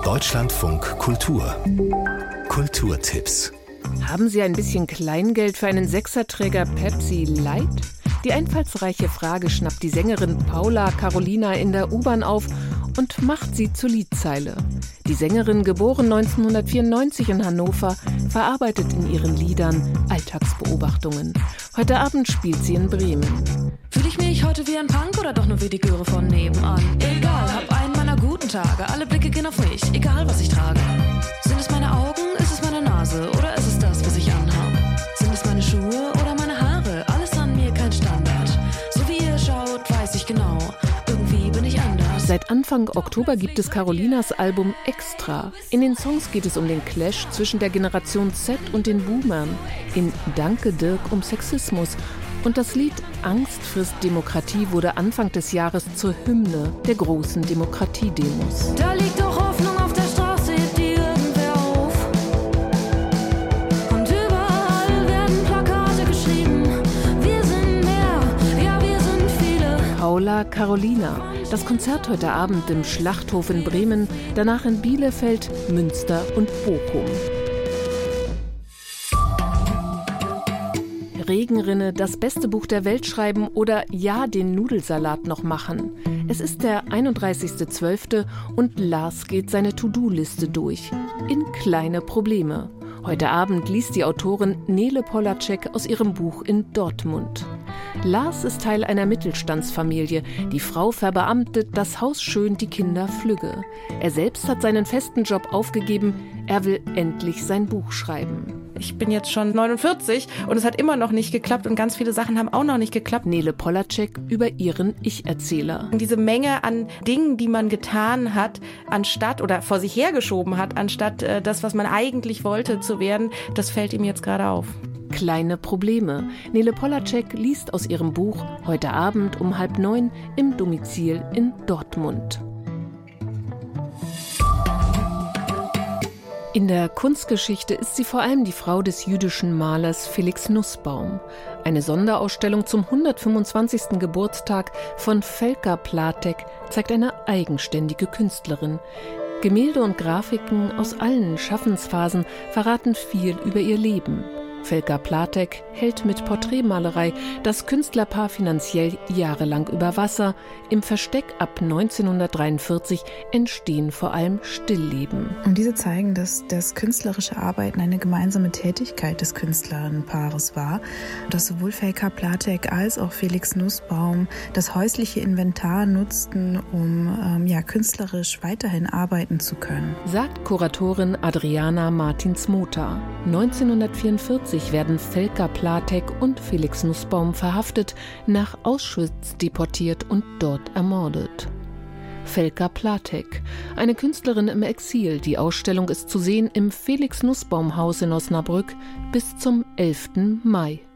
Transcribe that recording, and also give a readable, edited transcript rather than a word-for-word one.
Deutschlandfunk Kultur. Kulturtipps. Haben Sie ein bisschen Kleingeld für einen Sechserträger Pepsi Light? Die einfallsreiche Frage schnappt die Sängerin Paula Carolina in der U-Bahn auf und macht sie zur Liedzeile. Die Sängerin, geboren 1994 in Hannover, verarbeitet in ihren Liedern Alltagsbeobachtungen. Heute Abend spielt sie in Bremen. Fühle ich mich heute wie ein Punk oder doch nur wie die Göre von nebenan? Egal, hab einen meiner guten Tage, alle Blicke gehen auf mich, egal was ich trage. Sind es meine Augen, ist es meine Nase oder ist es das, was ich anhabe? Sind es meine Schuhe oder meine Haare? Alles an mir kein Standard. So wie ihr schaut, weiß ich genau, irgendwie bin ich anders. Seit Anfang Oktober gibt es Carolinas Album Extra. In den Songs geht es um den Clash zwischen der Generation Z und den Boomern. In Danke Dirk um Sexismus. Und das Lied Angst frisst Demokratie wurde Anfang des Jahres zur Hymne der großen Demokratiedemos. Da liegt doch Hoffnung auf der Straße, die irgendwer auf. Und überall werden Plakate geschrieben. Wir sind mehr, ja wir sind viele. Paula Carolina. Das Konzert heute Abend im Schlachthof in Bremen, danach in Bielefeld, Münster und Bochum. Regenrinne, das beste Buch der Welt schreiben oder ja, den Nudelsalat noch machen. Es ist der 31.12. und Lars geht seine To-Do-Liste durch. In kleine Probleme. Heute Abend liest die Autorin Nele Polacek aus ihrem Buch in Dortmund. Lars ist Teil einer Mittelstandsfamilie. Die Frau verbeamtet, das Haus schön, die Kinder flügge. Er selbst hat seinen festen Job aufgegeben. Er will endlich sein Buch schreiben. Ich bin jetzt schon 49 und es hat immer noch nicht geklappt und ganz viele Sachen haben auch noch nicht geklappt. Nele Polacek über ihren Ich-Erzähler. Und diese Menge an Dingen, die man getan hat, anstatt oder vor sich hergeschoben hat, anstatt das, was man eigentlich wollte zu werden, das fällt ihm jetzt gerade auf. Kleine Probleme. Nele Polacek liest aus ihrem Buch heute Abend um 8:30 im Domizil in Dortmund. In der Kunstgeschichte ist sie vor allem die Frau des jüdischen Malers Felix Nussbaum. Eine Sonderausstellung zum 125. Geburtstag von Felka Platek zeigt eine eigenständige Künstlerin. Gemälde und Grafiken aus allen Schaffensphasen verraten viel über ihr Leben. Felka Platek hält mit Porträtmalerei das Künstlerpaar finanziell jahrelang über Wasser. Im Versteck ab 1943 entstehen vor allem Stillleben. Und diese zeigen, dass das künstlerische Arbeiten eine gemeinsame Tätigkeit des Künstlerinnenpaares war. Dass sowohl Felka Platek als auch Felix Nussbaum das häusliche Inventar nutzten, um künstlerisch weiterhin arbeiten zu können. Sagt Kuratorin Adriana Martins-Mota. 1944 werden Felka Platek und Felix Nussbaum verhaftet, nach Auschwitz deportiert und dort ermordet. Felka Platek, eine Künstlerin im Exil. Die Ausstellung ist zu sehen im Felix Nussbaum Haus in Osnabrück bis zum 11. Mai.